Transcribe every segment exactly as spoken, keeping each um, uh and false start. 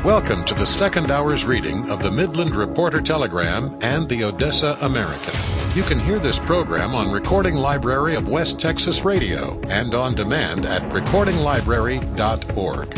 Welcome to the second hour's reading of the Midland Reporter Telegram and the Odessa American. You can hear this program on Recording Library of West Texas Radio and on demand at recording library dot org.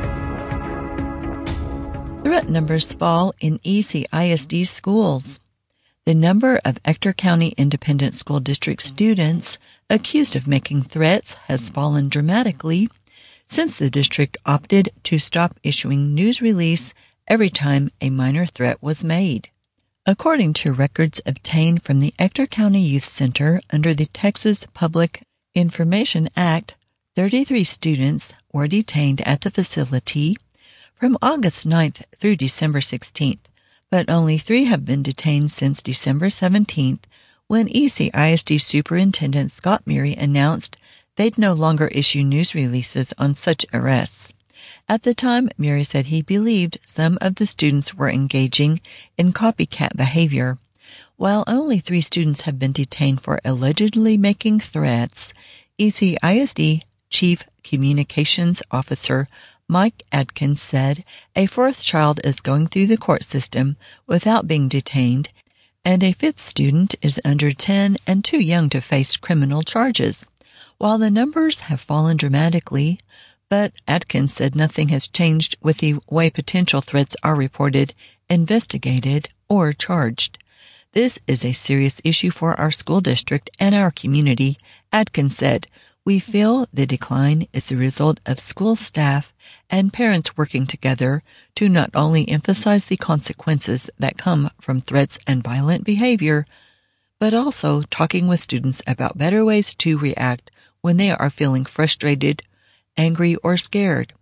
Threat numbers fall in E C I S D schools. The number of Ector County Independent School District students accused of making threats has fallen dramatically since the district opted to stop issuing news release every time a minor threat was made. According to records obtained from the Ector County Youth Center under the Texas Public Information Act, thirty-three students were detained at the facility from August ninth through December sixteenth, but only three have been detained since December seventeenth, when E C I S D Superintendent Scott Murray announced they'd no longer issue news releases on such arrests. At the time, Murray said he believed some of the students were engaging in copycat behavior. While only three students have been detained for allegedly making threats, E C I S D Chief Communications Officer Mike Adkins said a fourth child is going through the court system without being detained, and a fifth student is under ten and too young to face criminal charges. While the numbers have fallen dramatically, but Adkins said nothing has changed with the way potential threats are reported, investigated, or charged. This is a serious issue for our school district and our community, Adkins said. We feel the decline is the result of school staff and parents working together to not only emphasize the consequences that come from threats and violent behavior, but also talking with students about better ways to react when they are feeling frustrated, angry, or scared.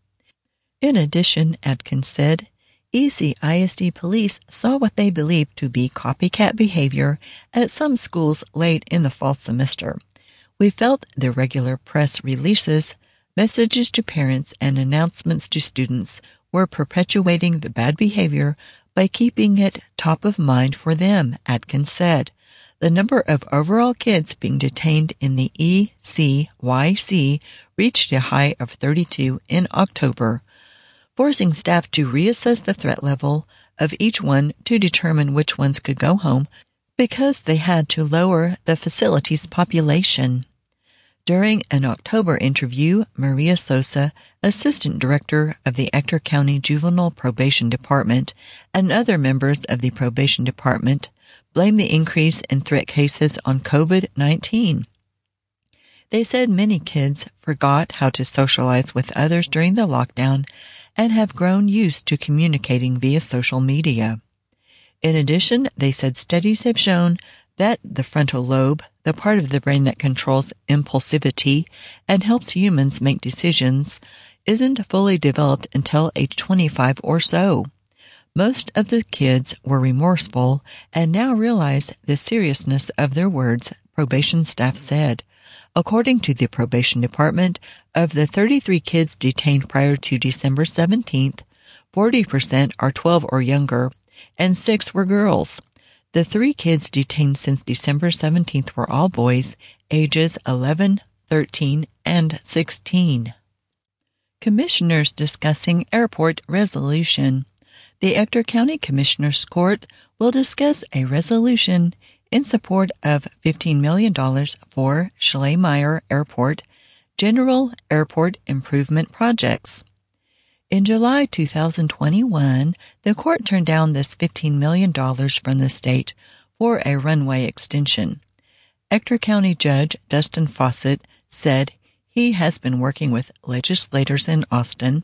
In addition, Adkins said, E C I S D police saw what they believed to be copycat behavior at some schools late in the fall semester. We felt the regular press releases, messages to parents, and announcements to students were perpetuating the bad behavior by keeping it top of mind for them, Adkins said. The number of overall kids being detained in the E C Y C reached a high of thirty-two in October, forcing staff to reassess the threat level of each one to determine which ones could go home because they had to lower the facility's population. During an October interview, Maria Sosa, Assistant Director of the Ector County Juvenile Probation Department, and other members of the Probation Department blamed the increase in threat cases on COVID nineteen. They said many kids forgot how to socialize with others during the lockdown and have grown used to communicating via social media. In addition, they said studies have shown that the frontal lobe, the part of the brain that controls impulsivity and helps humans make decisions, isn't fully developed until age twenty-five or so. Most of the kids were remorseful and now realize the seriousness of their words, probation staff said. According to the probation department, of the thirty-three kids detained prior to December seventeenth, forty percent are twelve or younger, and six were girls. The three kids detained since December seventeenth were all boys, ages eleven, thirteen, and sixteen. Commissioners discussing airport resolution. The Ector County Commissioners Court will discuss a resolution in support of fifteen million dollars for Schleiermacher Airport General Airport Improvement Projects. In July two thousand twenty-one, the court turned down this fifteen million dollars from the state for a runway extension. Ector County Judge Dustin Fawcett said he has been working with legislators in Austin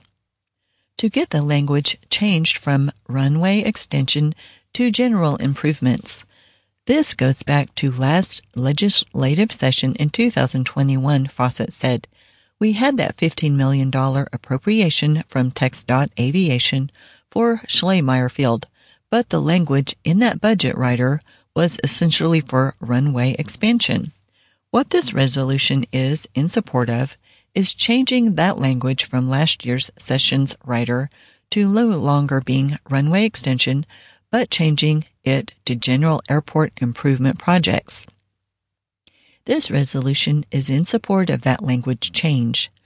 to get the language changed from runway extension to general improvements. This goes back to last legislative session in two thousand twenty-one, Fawcett said. We had that fifteen million dollars appropriation from TxDOT Aviation for Schleiermacher Field, but the language in that budget rider was essentially for runway expansion. What this resolution is in support of is changing that language from last year's session's rider to no longer being runway extension, but changing it to general airport improvement projects. This resolution is in support of that language change.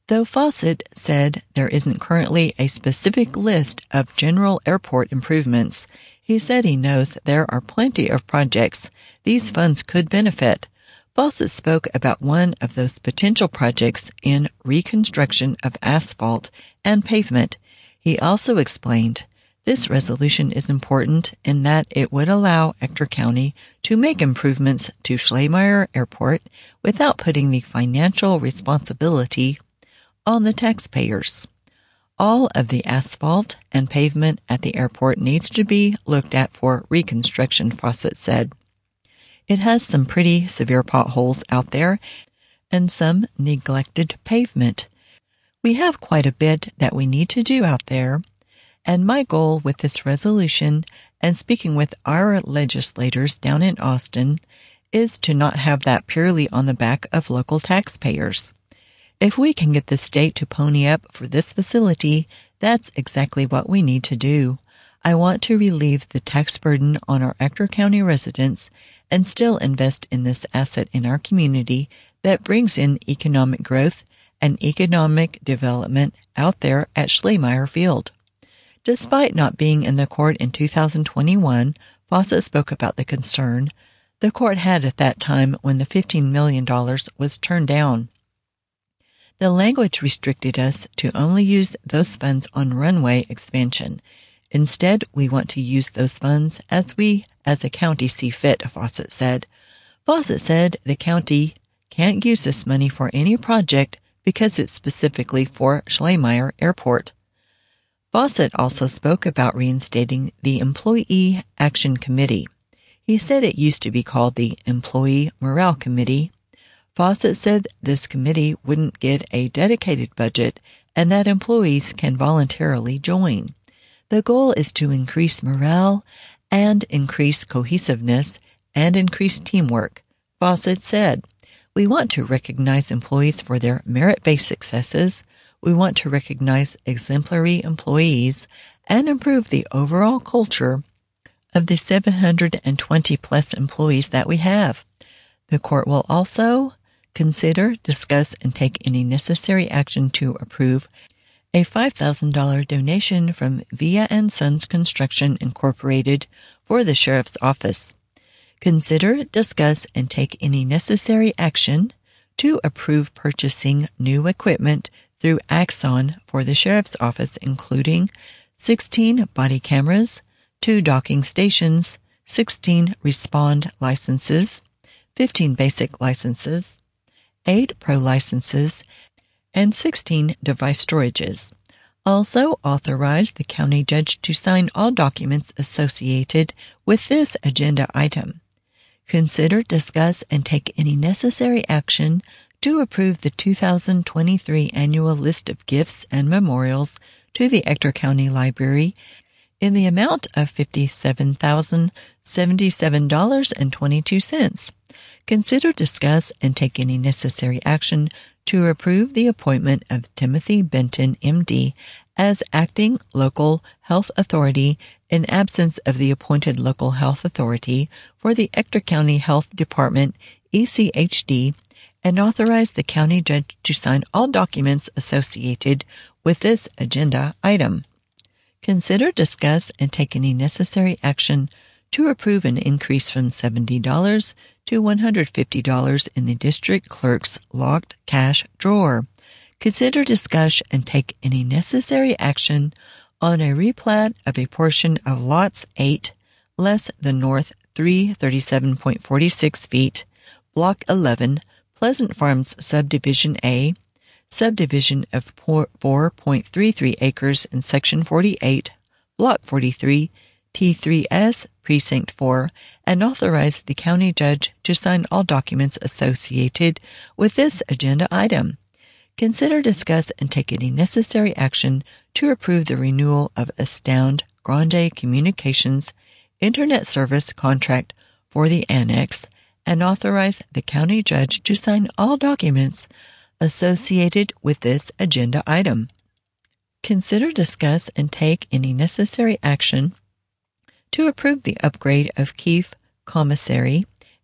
Though Fawcett said there isn't currently a specific list of general airport improvements, he said he knows there are plenty of projects these funds could benefit. Fawcett spoke about one of those potential projects in reconstruction of asphalt and pavement. He also explained, this resolution is important in that it would allow Ector County to make improvements to Schleiermacher Airport without putting the financial responsibility on the taxpayers. All of the asphalt and pavement at the airport needs to be looked at for reconstruction, Fawcett said. It has some pretty severe potholes out there and some neglected pavement. We have quite a bit that we need to do out there, and my goal with this resolution and speaking with our legislators down in Austin is to not have that purely on the back of local taxpayers. If we can get the state to pony up for this facility, that's exactly what we need to do. I want to relieve the tax burden on our Ector County residents and still invest in this asset in our community that brings in economic growth and economic development out there at Schleiermacher Field. Despite not being in the court in two thousand twenty-one, Fawcett spoke about the concern the court had at that time when the fifteen million dollars was turned down. The language restricted us to only use those funds on runway expansion. Instead, we want to use those funds as we, as a county, see fit, Fawcett said. Fawcett said the county can't use this money for any project because it's specifically for Schleiermacher Airport. Fawcett also spoke about reinstating the Employee Action Committee. He said it used to be called the Employee Morale Committee. Fawcett said this committee wouldn't get a dedicated budget and that employees can voluntarily join. The goal is to increase morale and increase cohesiveness and increase teamwork. Fawcett said, we want to recognize employees for their merit-based successes. We want to recognize exemplary employees and improve the overall culture of the seven hundred twenty plus employees that we have. The court will also consider, discuss, and take any necessary action to approve a five thousand dollars donation from Villa and Sons Construction Incorporated for the Sheriff's Office. Consider, discuss, and take any necessary action to approve purchasing new equipment through Axon for the Sheriff's Office, including sixteen body cameras, two docking stations, sixteen Respond licenses, fifteen basic licenses, eight Pro licenses, and sixteen device storages. Also authorize the county judge to sign all documents associated with this agenda item. Consider, discuss, and take any necessary action to approve the two thousand twenty-three annual list of gifts and memorials to the Ector County Library in the amount of fifty-seven thousand seventy-seven dollars and twenty-two cents. Consider, discuss, and take any necessary action to approve the appointment of Timothy Benton, M D, as acting local health authority in absence of the appointed local health authority for the Ector County Health Department, E C H D, and authorize the county judge to sign all documents associated with this agenda item. Consider, discuss, and take any necessary action to approve an increase from seventy dollars to one hundred fifty dollars in the district clerk's locked cash drawer. Consider, discuss, and take any necessary action on a replat of a portion of lots eight, less the north three hundred thirty-seven point four six feet, block eleven, Pleasant Farms Subdivision A, subdivision of four point three three acres in section forty-eight, block forty-three, T three S, Precinct four, and authorize the county judge to sign all documents associated with this agenda item. Consider, discuss, and take any necessary action to approve the renewal of Astound Grande Communications Internet Service contract for the annex, and authorize the county judge to sign all documents associated with this agenda item. Consider, discuss, and take any necessary action to approve the upgrade of Keefe Commissary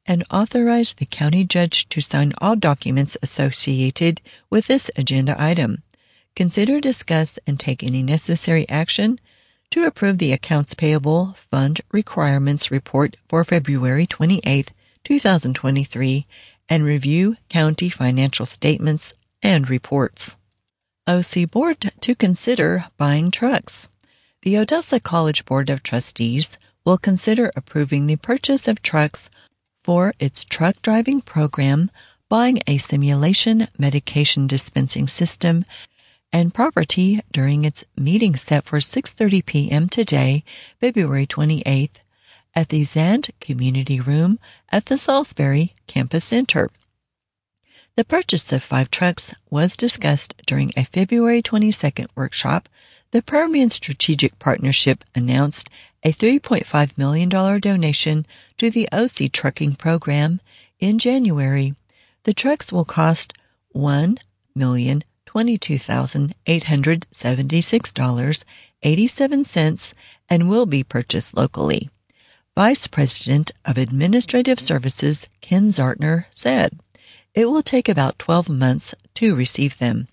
and authorize the county judge to sign all documents associated with this agenda item. Consider, discuss, and take any necessary action to approve the Accounts Payable Fund Requirements Report for February twenty-eighth, twenty twenty-three, and review county financial statements and reports. O C Board to consider buying trucks. The Odessa College Board of Trustees will consider approving the purchase of trucks for its truck driving program, buying a simulation medication dispensing system and property during its meeting set for six thirty p.m. today, February twenty-eighth, at the Zand Community Room at the Salisbury Campus Center. The purchase of five trucks was discussed during a February twenty-second workshop. The Permian Strategic Partnership announced a three point five million dollars donation to the O C trucking program in January. The trucks will cost one million twenty-two thousand eight hundred seventy-six dollars and eighty-seven cents and will be purchased locally. Vice President of Administrative Services Ken Zartner said, "It will take about twelve months to receive them."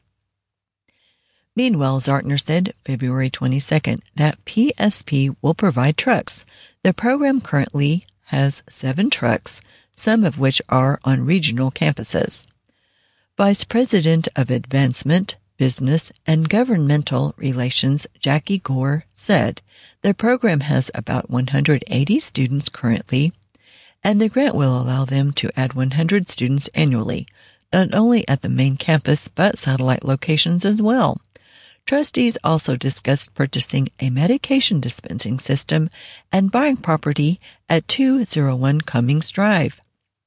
Meanwhile, Zartner said February twenty-second that P S P will provide trucks. The program currently has seven trucks, some of which are on regional campuses. Vice President of Advancement, Business, and Governmental Relations Jackie Gore said the program has about one hundred eighty students currently, and the grant will allow them to add one hundred students annually, not only at the main campus but satellite locations as well. Trustees also discussed purchasing a medication dispensing system and buying property at two oh one Cummings Drive.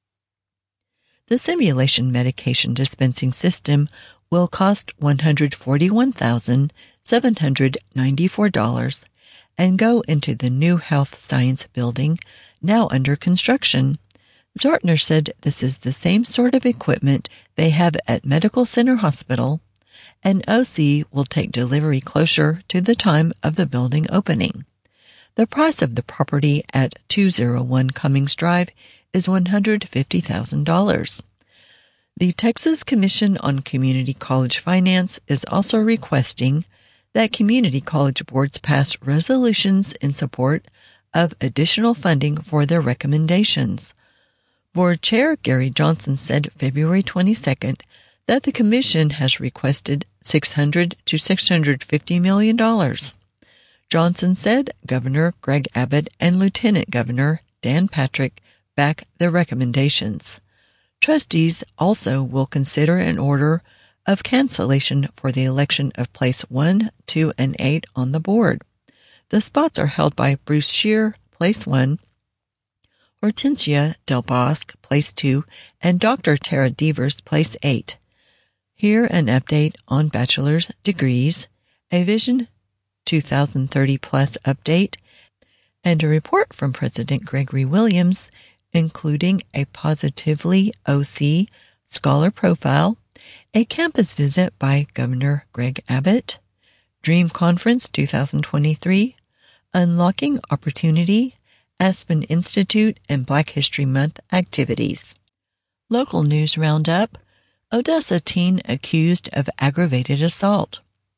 The simulation medication dispensing system will cost one hundred forty-one thousand seven hundred ninety-four dollars and go into the new Health Science Building, now under construction. Zartner said this is the same sort of equipment they have at Medical Center Hospital, and O C will take delivery closer to the time of the building opening. The price of the property at two oh one Cummings Drive is one hundred fifty thousand dollars. The Texas Commission on Community College Finance is also requesting that community college boards pass resolutions in support of additional funding for their recommendations. Board Chair Gary Johnson said February twenty-second that the Commission has requested six hundred to six hundred fifty million dollars. Johnson said Governor Greg Abbott and Lieutenant Governor Dan Patrick back the recommendations. Trustees also will consider an order of cancellation for the election of place one, two, and eight on the board. The spots are held by Bruce Scheer, place one, Hortensia Del Bosque, place two, and Doctor Tara Devers, place eight. Here an update on bachelor's degrees, a Vision twenty thirty plus update, and a report from President Gregory Williams, including a Positively O C scholar profile, a campus visit by Governor Greg Abbott, Dream Conference twenty twenty-three, Unlocking Opportunity, Aspen Institute, and Black History Month activities. Local news roundup: Odessa teen accused of aggravated assault.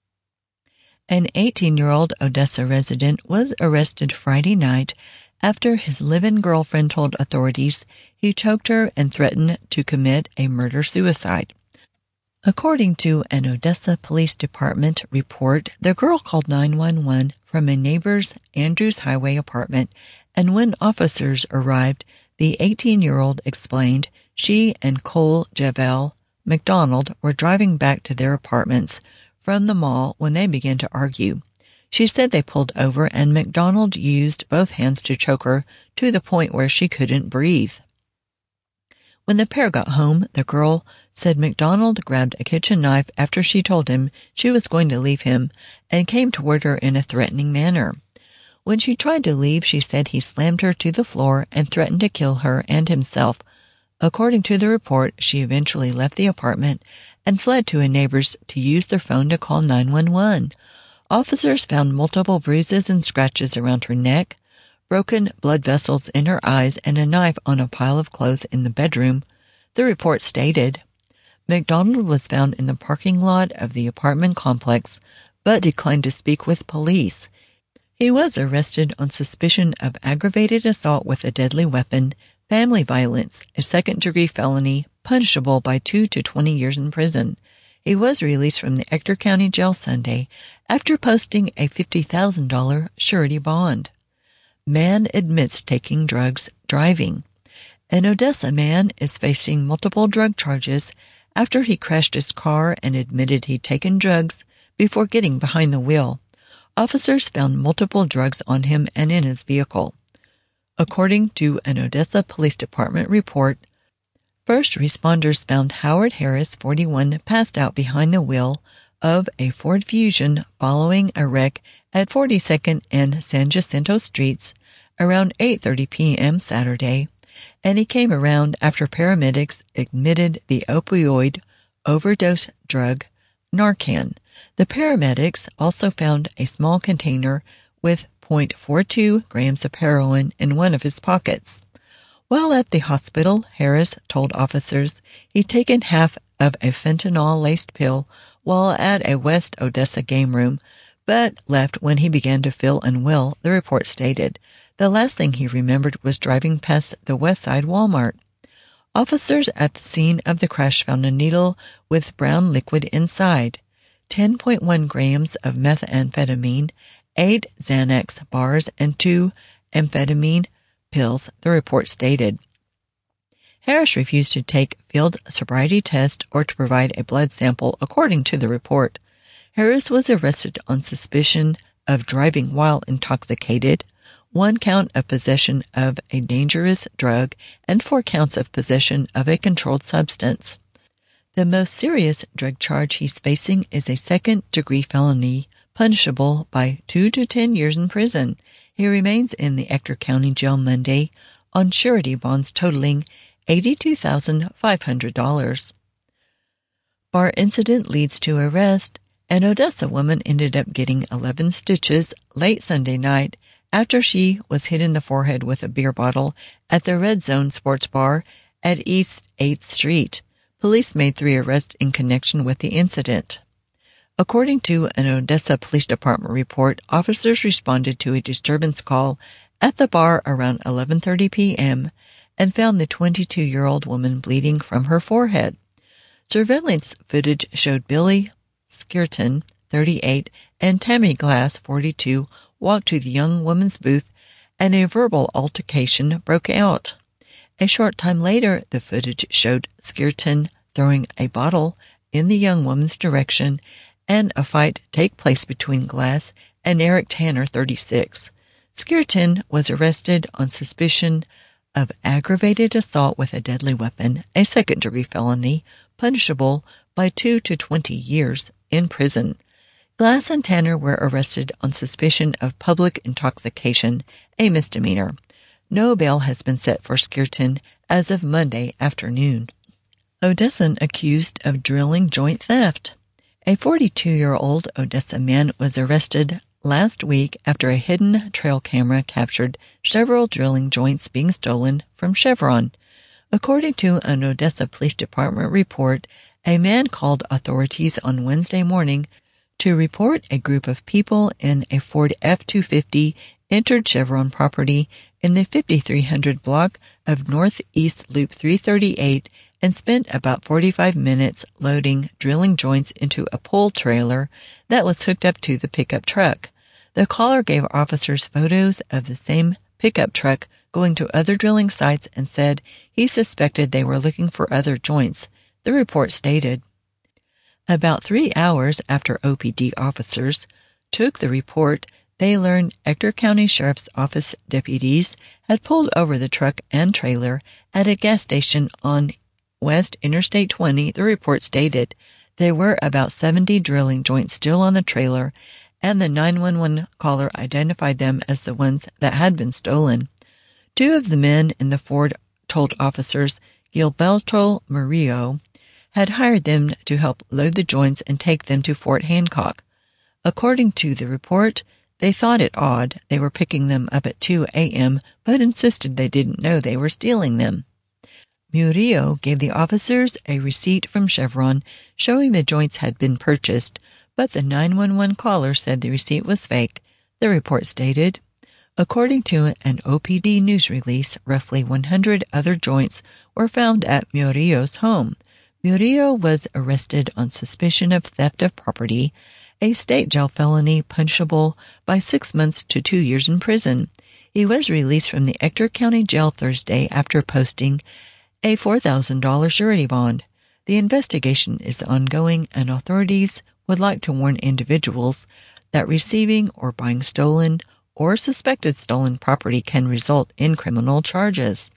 An eighteen-year-old Odessa resident was arrested Friday night after his live-in girlfriend told authorities he choked her and threatened to commit a murder-suicide. According to an Odessa Police Department report, the girl called nine one one from a neighbor's Andrews Highway apartment, and when officers arrived, the eighteen-year-old explained she and Cole Javel McDonald were driving back to their apartments from the mall when they began to argue. She said they pulled over and McDonald used both hands to choke her to the point where she couldn't breathe. When the pair got home, the girl said McDonald grabbed a kitchen knife after she told him she was going to leave him and came toward her in a threatening manner. When she tried to leave, she said he slammed her to the floor and threatened to kill her and himself. According to the report, she eventually left the apartment and fled to a neighbor's to use their phone to call nine one one. Officers found multiple bruises and scratches around her neck, broken blood vessels in her eyes, and a knife on a pile of clothes in the bedroom, the report stated. McDonald was found in the parking lot of the apartment complex, but declined to speak with police. He was arrested on suspicion of aggravated assault with a deadly weapon, family violence, a second-degree felony, punishable by two to twenty years in prison. He was released from the Ector County Jail Sunday after posting a fifty thousand dollars surety bond. Man admits taking drugs driving. An Odessa man is facing multiple drug charges after he crashed his car and admitted he'd taken drugs before getting behind the wheel. Officers found multiple drugs on him and in his vehicle. According to an Odessa Police Department report, first responders found Howard Harris, forty-one, passed out behind the wheel of a Ford Fusion following a wreck at forty-second and San Jacinto Streets around eight thirty p.m. Saturday, and he came around after paramedics admitted the opioid overdose drug Narcan. The paramedics also found a small container with zero point four two grams of heroin in one of his pockets. While at the hospital, Harris told officers he'd taken half of a fentanyl-laced pill while at a West Odessa game room, but left when he began to feel unwell, the report stated. The last thing he remembered was driving past the West Side Walmart. Officers at the scene of the crash found a needle with brown liquid inside, ten point one grams of methamphetamine, eight Xanax bars, and two amphetamine pills, the report stated. Harris refused to take field sobriety tests or to provide a blood sample, according to the report. Harris was arrested on suspicion of driving while intoxicated, one count of possession of a dangerous drug, and four counts of possession of a controlled substance. The most serious drug charge he's facing is a second-degree felony, punishable by two to ten years in prison. He remains in the Ector County Jail Monday on surety bonds totaling eighty-two thousand five hundred dollars. Bar incident leads to arrest. An Odessa woman ended up getting eleven stitches late Sunday night after she was hit in the forehead with a beer bottle at the Red Zone Sports Bar at East eighth Street. Police made three arrests in connection with the incident. According to an Odessa Police Department report, officers responded to a disturbance call at the bar around eleven thirty p.m. and found the twenty-two-year-old woman bleeding from her forehead. Surveillance footage showed Billy Skirton, thirty-eight, and Tammy Glass, forty-two, walked to the young woman's booth and a verbal altercation broke out. A short time later, the footage showed Skirton throwing a bottle in the young woman's direction and a fight take place between Glass and Eric Tanner, thirty-six. Skirton was arrested on suspicion of aggravated assault with a deadly weapon, a second-degree felony, punishable by two to twenty years in prison. Glass and Tanner were arrested on suspicion of public intoxication, a misdemeanor. No bail has been set for Skirton as of Monday afternoon. Odessan accused of drilling joint theft. A forty-two-year-old Odessa man was arrested last week after a hidden trail camera captured several drilling joints being stolen from Chevron. According to an Odessa Police Department report, a man called authorities on Wednesday morning to report a group of people in a Ford F two fifty entered Chevron property in the fifty-three hundred block of Northeast Loop three thirty-eight and spent about forty-five minutes loading drilling joints into a pull trailer that was hooked up to the pickup truck. The caller gave officers photos of the same pickup truck going to other drilling sites and said he suspected they were looking for other joints, the report stated. About three hours after O P D officers took the report, they learned Ector County Sheriff's Office deputies had pulled over the truck and trailer at a gas station on West Interstate twenty, the report stated. There were about seventy drilling joints still on the trailer, and the nine one one caller identified them as the ones that had been stolen. Two of the men in the Ford told officers Gilberto Murillo had hired them to help load the joints and take them to Fort Hancock. According to the report, They thought it odd they were picking them up at two a.m., but insisted they didn't know they were stealing them. Murillo gave the officers a receipt from Chevron showing the joints had been purchased, but the nine one one caller said the receipt was fake, the report stated. According to an O P D news release, roughly one hundred other joints were found at Murillo's home. Murillo was arrested on suspicion of theft of property, a state jail felony punishable by six months to two years in prison. He was released from the Ector County Jail Thursday after posting a four thousand dollars surety bond. The investigation is ongoing, and authorities would like to warn individuals that receiving or buying stolen or suspected stolen property can result in criminal charges.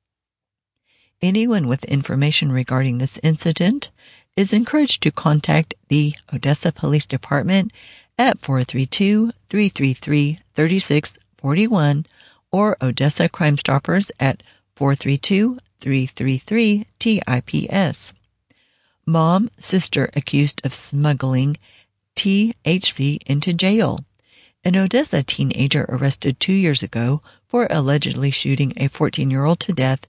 Anyone with information regarding this incident is encouraged to contact the Odessa Police Department at four three two, three three three, three six four one or Odessa Crime Stoppers at four three two, three three three, T I P S. Mom, sister accused of smuggling T H C into jail. An Odessa teenager arrested two years ago for allegedly shooting a fourteen-year-old to death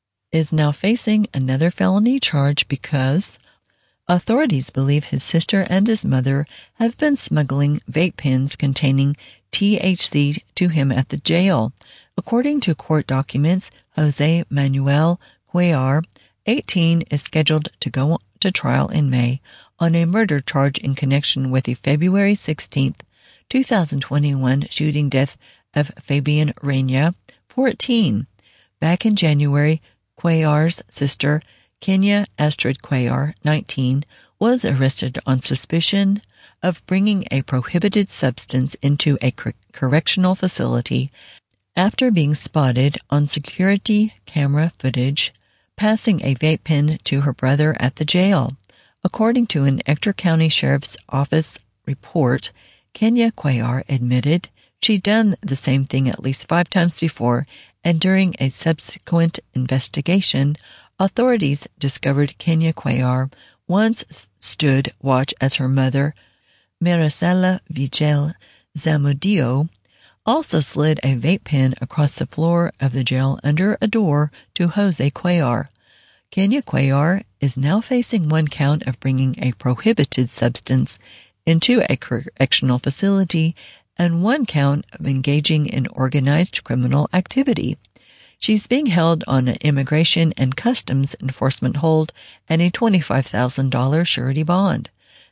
is now facing another felony charge because authorities believe his sister and his mother have been smuggling vape pens containing T H C to him at the jail. According to court documents, Jose Manuel Cuellar, eighteen, is scheduled to go to trial in May on a murder charge in connection with the February sixteenth, twenty twenty-one shooting death of Fabian Reina, fourteen. Back in January, Cuellar's sister, Kenya Astrid Cuellar, nineteen, was arrested on suspicion of bringing a prohibited substance into a cor- correctional facility after being spotted on security camera footage passing a vape pen to her brother at the jail. According to an Ector County Sheriff's Office report, Kenya Cuellar admitted she'd done the same thing at least five times before, and during a subsequent investigation, authorities discovered Kenya Cuellar once stood watch as her mother, Maricela Vigel Zamudio, also slid a vape pen across the floor of the jail under a door to Jose Cuellar. Kenya Cuellar is now facing one count of bringing a prohibited substance into a correctional facility and one count of engaging in organized criminal activity. She's being held on an immigration and customs enforcement hold and a twenty-five thousand dollars surety bond.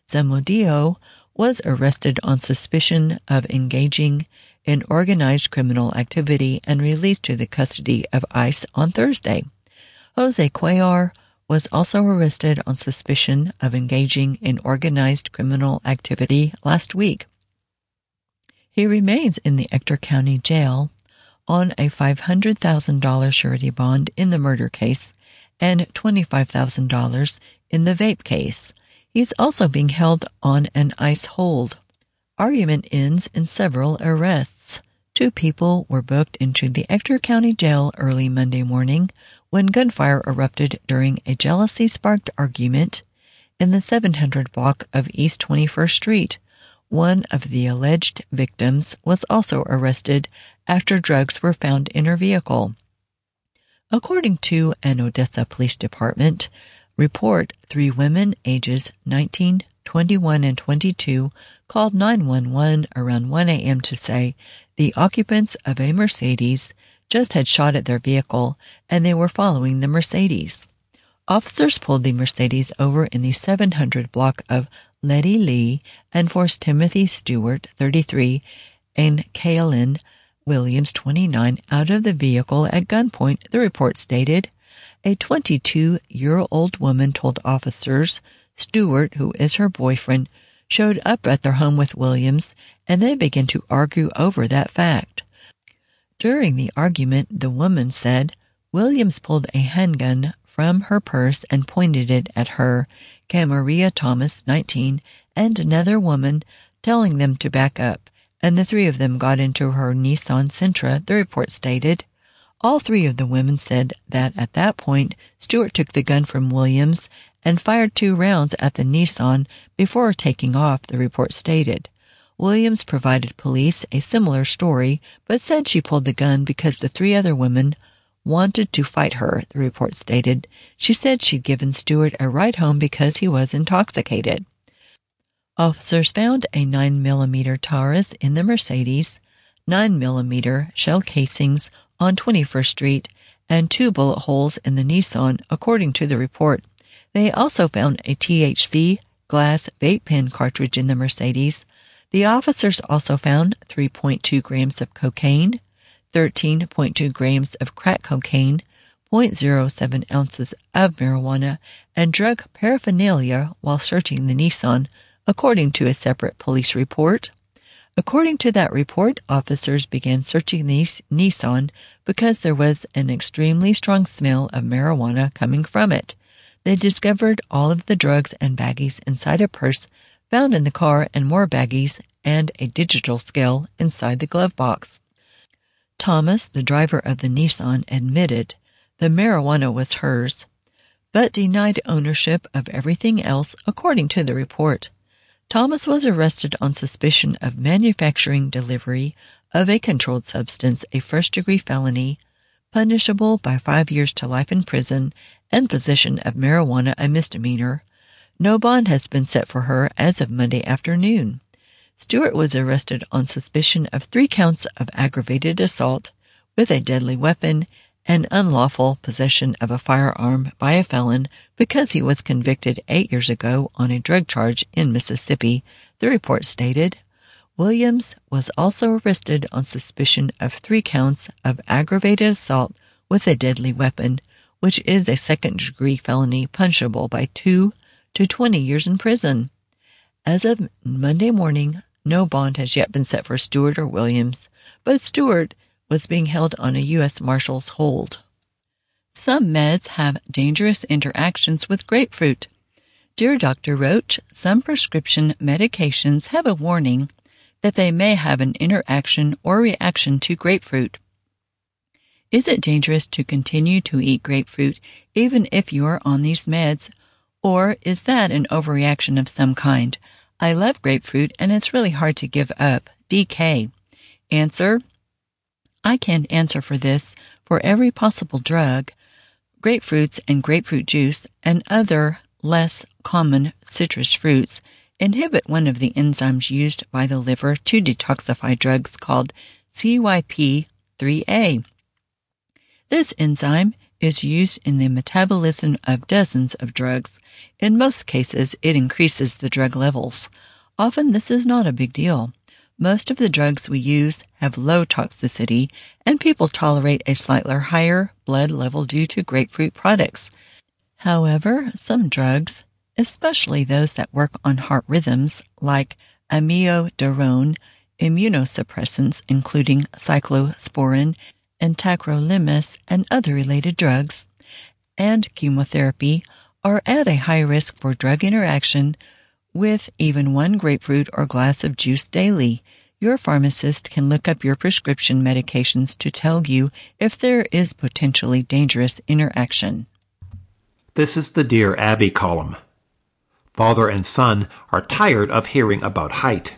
Zamudio was arrested on suspicion of engaging in organized criminal activity and released to the custody of ICE on Thursday. Jose Cuellar was also arrested on suspicion of engaging in organized criminal activity last week. He remains in the Ector County Jail on a five hundred thousand dollars surety bond in the murder case and twenty-five thousand dollars in the vape case. He's also being held on an ICE hold. Argument ends in several arrests. Two people were booked into the Ector County Jail early Monday morning when gunfire erupted during a jealousy-sparked argument in the seven hundred block of East twenty-first Street. One of the alleged victims was also arrested after drugs were found in her vehicle. According to an Odessa Police Department report, three women ages nineteen, twenty-one, and twenty-two called nine one one around one a.m. to say the occupants of a Mercedes just had shot at their vehicle and they were following the Mercedes. Officers pulled the Mercedes over in the seven hundred block of Letty Lee and forced Timothy Stewart, thirty-three, and Kaylin Williams, twenty-nine, out of the vehicle at gunpoint, the report stated. A twenty-two-year-old woman told officers Stewart, who is her boyfriend, showed up at their home with Williams, and they began to argue over that fact. During the argument, the woman said Williams pulled a handgun from her purse and pointed it at her, Camaria Thomas, nineteen, and another woman, telling them to back up, and the three of them got into her Nissan Sentra, the report stated. All three of the women said that at that point, Stewart took the gun from Williams and fired two rounds at the Nissan before taking off, the report stated. Williams provided police a similar story, but said she pulled the gun because the three other women wanted to fight her, the report stated. She said she'd given Stewart a ride home because he was intoxicated. Officers found a nine millimeter Taurus in the Mercedes, nine millimeter shell casings on twenty-first Street, and two bullet holes in the Nissan, according to the report. They also found a T H C glass vape pen cartridge in the Mercedes. The officers also found three point two grams of cocaine, thirteen point two grams of crack cocaine, zero point zero seven ounces of marijuana, and drug paraphernalia while searching the Nissan, according to a separate police report. According to that report, officers began searching the Nissan because there was an extremely strong smell of marijuana coming from it. They discovered all of the drugs and baggies inside a purse found in the car and more baggies and a digital scale inside the glove box. Thomas, the driver of the Nissan, admitted the marijuana was hers, but denied ownership of everything else, according to the report. Thomas was arrested on suspicion of manufacturing delivery of a controlled substance, a first-degree felony, punishable by five years to life in prison, and possession of marijuana, a misdemeanor. No bond has been set for her as of Monday afternoon. Stewart was arrested on suspicion of three counts of aggravated assault with a deadly weapon and unlawful possession of a firearm by a felon because he was convicted eight years ago on a drug charge in Mississippi, the report stated. Williams was also arrested on suspicion of three counts of aggravated assault with a deadly weapon, which is a second-degree felony punishable by two to twenty years in prison. As of Monday morning, no bond has yet been set for Stewart or Williams, but Stewart was being held on a U S Marshal's hold. Some meds have dangerous interactions with grapefruit. Dear Doctor Roach, some prescription medications have a warning that they may have an interaction or reaction to grapefruit. Is it dangerous to continue to eat grapefruit even if you are on these meds, or is that an overreaction of some kind? I love grapefruit and it's really hard to give up. D K. Answer: I can't answer for this. For every possible drug, grapefruits and grapefruit juice and other less common citrus fruits inhibit one of the enzymes used by the liver to detoxify drugs called C Y P three A. This enzyme is used in the metabolism of dozens of drugs. In most cases, it increases the drug levels. Often this is not a big deal. Most of the drugs we use have low toxicity, and people tolerate a slightly higher blood level due to grapefruit products. However, some drugs, especially those that work on heart rhythms, like amiodarone, immunosuppressants including cyclosporin, and tacrolimus and other related drugs, and chemotherapy, are at a high risk for drug interaction with even one grapefruit or glass of juice daily. Your pharmacist can look up your prescription medications to tell you if there is potentially dangerous interaction. This is the Dear Abby column. Father and son are tired of hearing about height.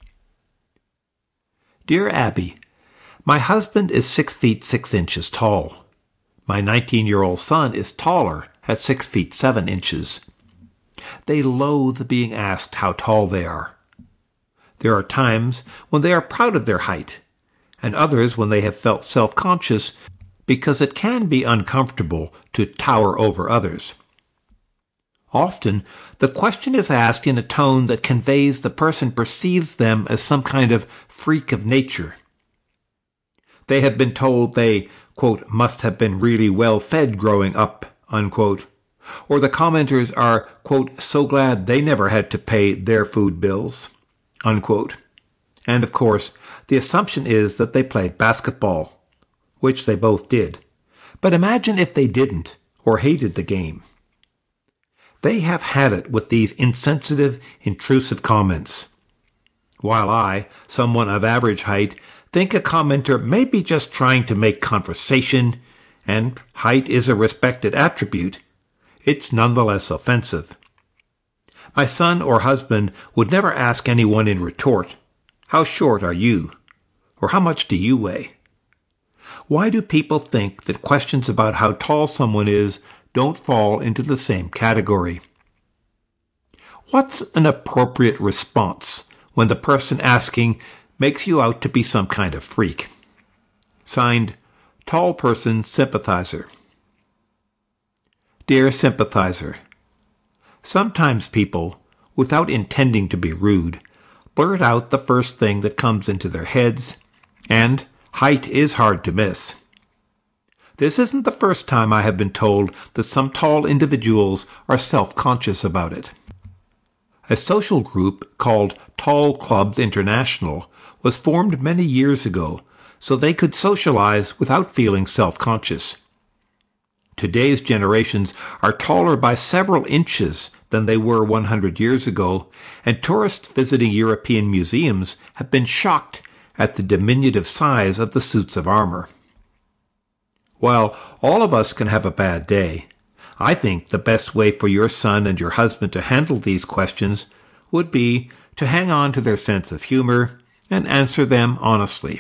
Dear Abby, my husband is six feet six inches tall. My nineteen-year-old son is taller at six feet seven inches. They loathe being asked how tall they are. There are times when they are proud of their height, and others when they have felt self-conscious because it can be uncomfortable to tower over others. Often, the question is asked in a tone that conveys the person perceives them as some kind of freak of nature. They have been told they, quote, must have been really well fed growing up, unquote, or the commenters are, quote, so glad they never had to pay their food bills, unquote. And of course, the assumption is that they played basketball, which they both did. But imagine if they didn't, or hated the game. They have had it with these insensitive, intrusive comments. While I, someone of average height, think a commenter may be just trying to make conversation, and height is a respected attribute, it's nonetheless offensive. My son or husband would never ask anyone in retort, How short are you? Or how much do you weigh? Why do people think that questions about how tall someone is don't fall into the same category? What's an appropriate response when the person asking makes you out to be some kind of freak? Signed, Tall Person Sympathizer. Dear Sympathizer, sometimes people, without intending to be rude, blurt out the first thing that comes into their heads, and height is hard to miss. This isn't the first time I have been told that some tall individuals are self-conscious about it. A social group called Tall Clubs International was formed many years ago so they could socialize without feeling self-conscious. Today's generations are taller by several inches than they were one hundred years ago, and tourists visiting European museums have been shocked at the diminutive size of the suits of armor. While all of us can have a bad day, I think the best way for your son and your husband to handle these questions would be to hang on to their sense of humor and answer them honestly.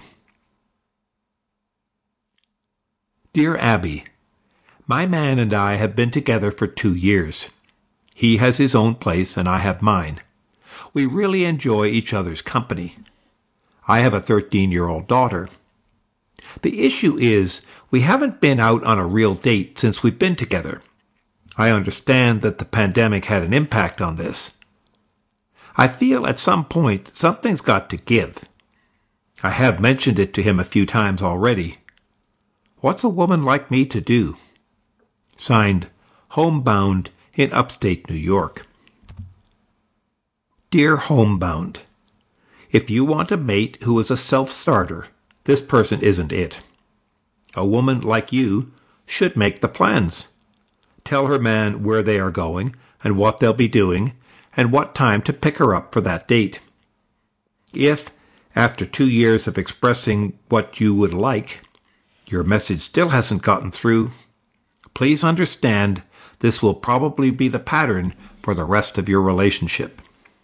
Dear Abby, my man and I have been together for two years. He has his own place and I have mine. We really enjoy each other's company. I have a thirteen-year-old daughter. The issue is we haven't been out on a real date since we've been together. I understand that the pandemic had an impact on this. I feel at some point something's got to give. I have mentioned it to him a few times already. What's a woman like me to do? Signed, Homebound in upstate New York. Dear Homebound, if you want a mate who is a self-starter, this person isn't it. A woman like you should make the plans. Tell her man where they are going and what they'll be doing and what time to pick her up for that date. If, after two years of expressing what you would like, your message still hasn't gotten through, please understand this will probably be the pattern for the rest of your relationship.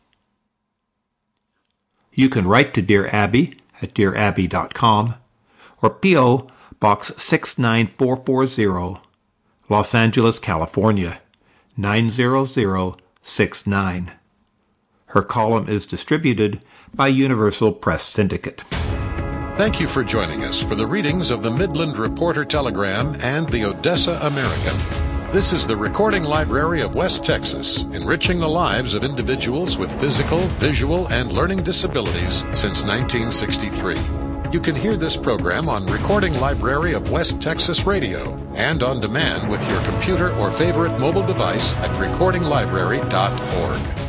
You can write to Dear Abby at dear abby dot com or P O Box six nine four four zero, Los Angeles, California, nine zero zero six nine. Her column is distributed by Universal Press Syndicate. Thank you for joining us for the readings of the Midland Reporter Telegram and the Odessa American. This is the Recording Library of West Texas, enriching the lives of individuals with physical, visual, and learning disabilities since nineteen sixty-three. You can hear this program on Recording Library of West Texas Radio and on demand with your computer or favorite mobile device at recording library dot org.